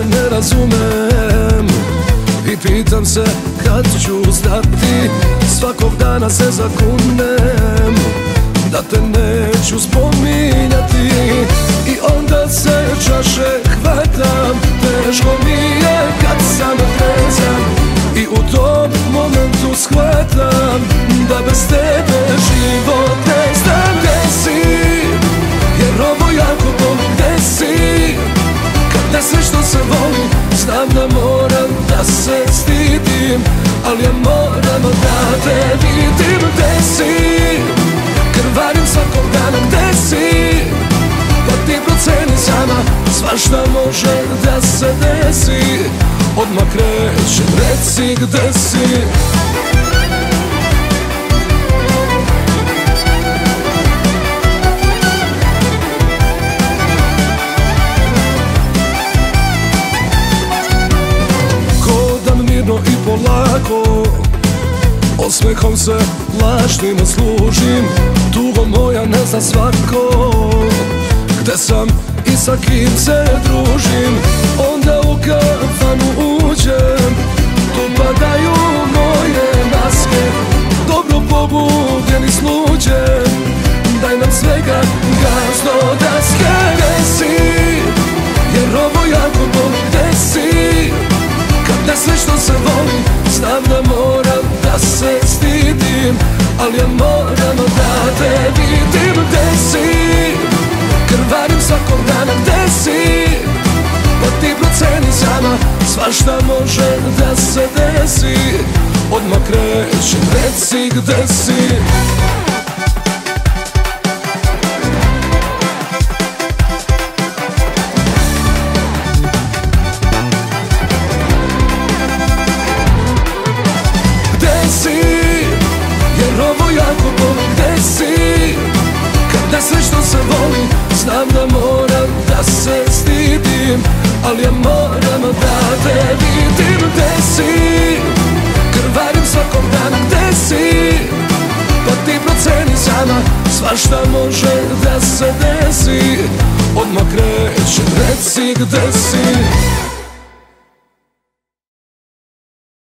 ne razumem i pitam se kad ću znati. Svakog dana se zakunem da te neću spominjati i onda se čaše hvatam. Teško mi je kad sam trezan i u tom momentu shvatam da bez tebe život ne znam. Gde si, jer ovo jako boli. Gde si, kad ne sve što se voli. Znam da moram da se stidim, ali ja moram da te vidim. Gde si, krvarim svakog dana. Gde si, pa ti proceni sama. Svašta može da se desi, odmah krećem, reci gde si. Hodam mirno i polako, osmehom se lažnim služim. Tugo moja ne zna svako gde sam i sa kim se družim. Onda u kafanu uđem, tu padaju moje maske. Dobro pobudjen i sluđen, daj nam svega gazno daske. Gde si, jer ovo jako boli. Gde si, kad ne sve što se voli. Znam da moram da se stidim, ali ja moram da te vidim. Gde si, krvarim svakog dana. Gde si, pa ti proceni sama. Svašta može da se desi, odmah krećem, reci gde si. Gde si, jer ovo jako boli. Gde si, kad ne sve što se voli. Znam da moram da se stidim, ali ja moram da te vidim. Gde si, krvarim svakog dana. Gde si, pa ti proceni sama. Svašta može da se desi, odmah krećem, reci gde si.